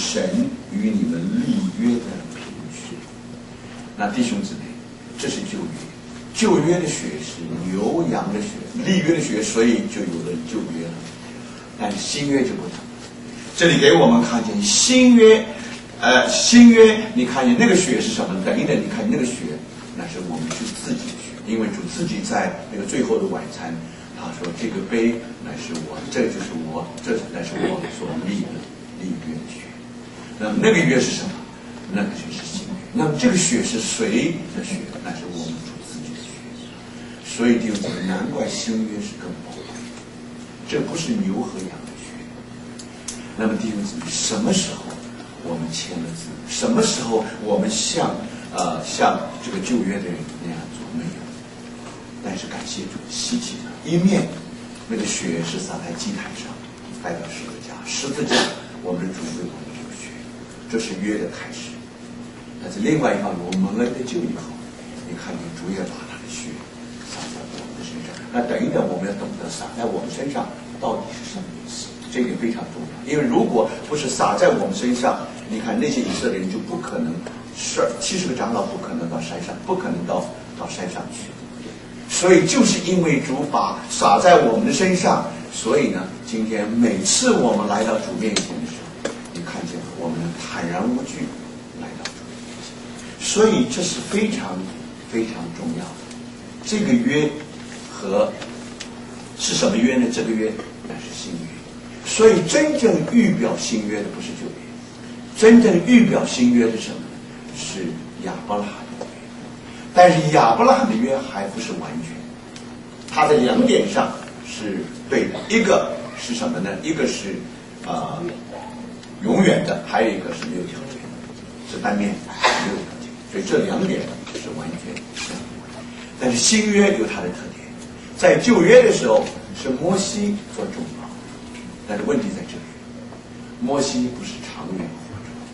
神与你们立约的凭据。那弟兄姊妹，这是旧约，旧约的血是牛羊的血，立约的血，所以就有了旧约了。但是新约就不同，这里给我们看见新约，新约，你看见那个血是什么？等一等，你看那个血，那是我们主自己的血，因为主自己在那个最后的晚餐，他说：“这个杯乃是我，这就是我，这乃是我所立约的血。”那么那个约是什么？那个就是新约。那么这个血是谁的血？那是我们主自己的血。所以弟兄姊妹，难怪新约是更宝贵。这不是牛和羊的血。那么弟兄姊妹，什么时候我们签了字？什么时候我们像这个旧约的人那样做？没有。但是感谢主，希奇的一面，那个血是洒在祭坛上，代表十字架。十字架，我们的主为我们流血，这是约的开始。但是另外一方面，我们蒙恩得救以后，你看见主也把他的血洒在我们的身上。那等一等，我们要懂得洒在我们身上到底是什么意思，这个非常重要。因为如果不是洒在我们身上，你看那些以色列人就不可能70个长老不可能到山上，不可能到山上去。所以就是因为主把洒在我们的身上，所以呢，今天每次我们来到主面前的时候，你看见我们坦然无惧来到主面前，所以这是非常非常重要的。这个约和是什么约呢？这个约那是新约。所以真正预表新约的不是旧约，真正预表新约的是什么呢？是亚伯拉罕的约。但是亚伯拉罕的约还不是完全，他在2点上是对的。一个是什么呢？一个是永远的，还有一个是没有条件的，是单面没有条件。所以这2点是完全相同的。但是新约有它的特点，在旧约的时候是摩西做中保，但是问题在这里，摩西不是长远活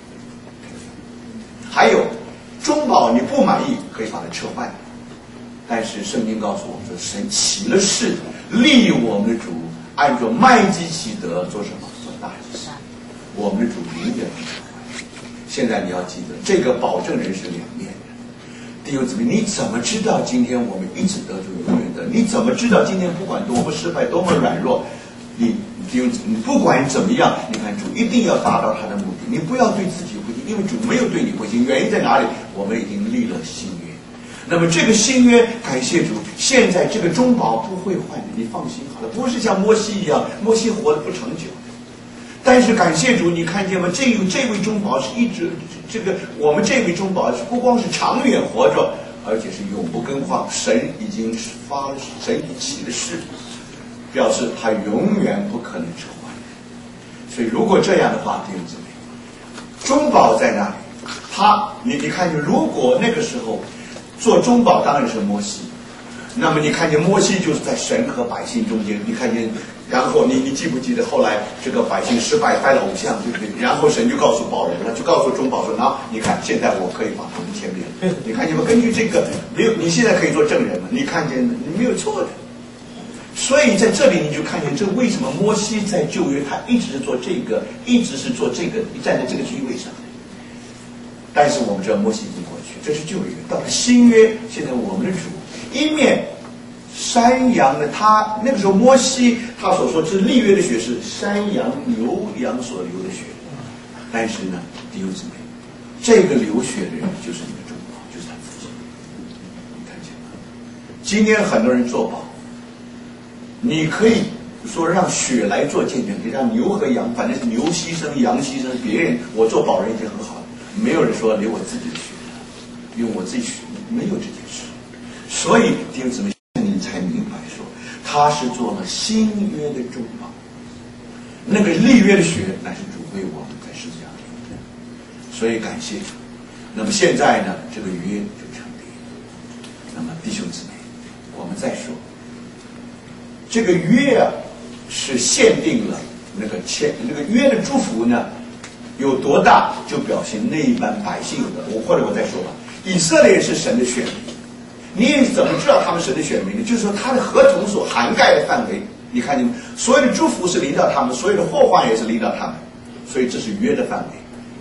着。还有中保你不满意可以把它撤换，但是圣经告诉我们说，神起了誓，立我们的主按照麦基洗德做什么？做大祭司。我们的主永远不撤换。现在你要记得，这个保证人是2面的。弟兄姊妹，你怎么知道今天我们一直得主永远得？你怎么知道今天不管多么失败，多么软弱，你不管怎么样，你看主一定要达到他的目的。你不要对自己灰心，因为主没有对你灰心。原因在哪里？我们已经立了新约。那么这个新约，感谢主，现在这个中保不会换的，你放心好了，不是像摩西一样，摩西活得不长久。但是感谢主，你看见吗？这位中保是一直我们这位中保是不光是长远活着，而且是永不更换。神已经神已起了誓，表示他永远不可能撤换。所以如果这样的话，弟兄姊妹，中保在那里，你看见，如果那个时候做中保当然是摩西，那么你看见摩西就是在神和百姓中间，你看见。然后你记不记得后来这个百姓失败拜了偶像，对不对？然后神就告诉保人了，就告诉中保说：“那你看，现在我可以把他们签名。你看见吗？根据这个，你现在可以做证人了。你看见你没有错的。所以在这里你就看见，这为什么摩西在旧约他一直是做这个，站在这个居位上。但是我们知道摩西已经过去，这是旧约。到了新约，现在我们的主一面。山羊的他那个时候摩西他所说是立约的血是山羊牛羊所流的血，但是呢，弟兄姊妹，这个流血的人就是你的中保，就是他自己。你看见吗？今天很多人做保，你可以说让血来做见证，可以让牛和羊，反正是牛牺牲羊牺牲，别人我做保人已经很好了，没有人说流我自己的血，用我自己血，没有这件事。所以弟兄姊妹。你才明白说，他是做了新约的中保，那个立约的血乃是主为我们在十字架上流的，所以感谢主。那么现在呢，这个约就成立。那么弟兄姊妹，我们再说，这个约啊是限定了那个约的祝福呢有多大，就表现那一般百姓有的。或者我再说吧，以色列是神的选民。你怎么知道他们神的选民呢？就是说他的合同所涵盖的范围，你看见所有的祝福是临到他们，所有的祸患也是临到他们，所以这是约的范围。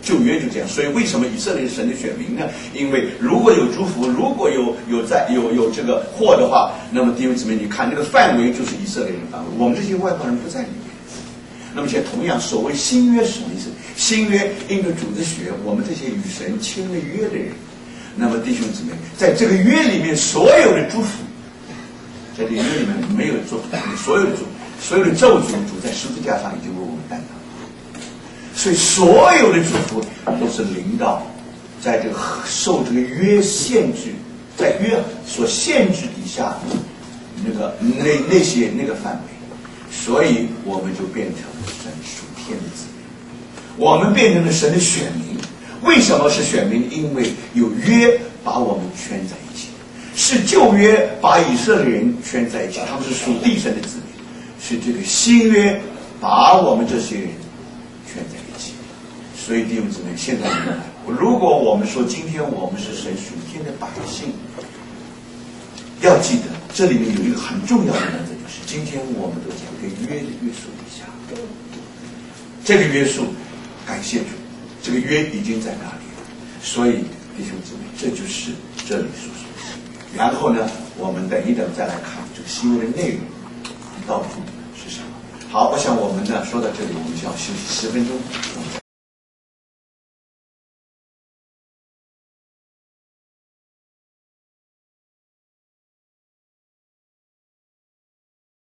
旧约就这样。所以为什么以色列是神的选民呢？因为如果有祝福，如果有这个祸的话，那么弟兄姊妹，你看这个范围就是以色列人范围，我们这些外邦人不在里面。那么现在同样，所谓新约是什么意思？新约因着主的血，我们这些与神签了约的人，那么弟兄姊妹，在这个约里面所有的祝福，在这个约里面没有祝福，所有的咒诅，主在十字架上已经为我们担当，所以所有的祝福都是临到在这个受这个约限制，在约所限制底下那个范围。所以我们就变成了神属天的子民，我们变成了神的选民。为什么是选民？因为有约把我们圈在一起，是旧约把以色列人圈在一起，他们是属地神的子民，是这个新约把我们这些人圈在一起。所以弟兄姊妹，现在如果我们说今天我们是神属天的百姓，要记得这里面有一个很重要的原则，就是今天我们都在一个约的约束底下，这个约束感谢主，这个约已经在那里了。所以弟兄姊妹，这就是这里所说的。然后呢，我们等一等再来看这个新约的内容到底是什么。好，我想我们呢说到这里，我们就要休息10分钟。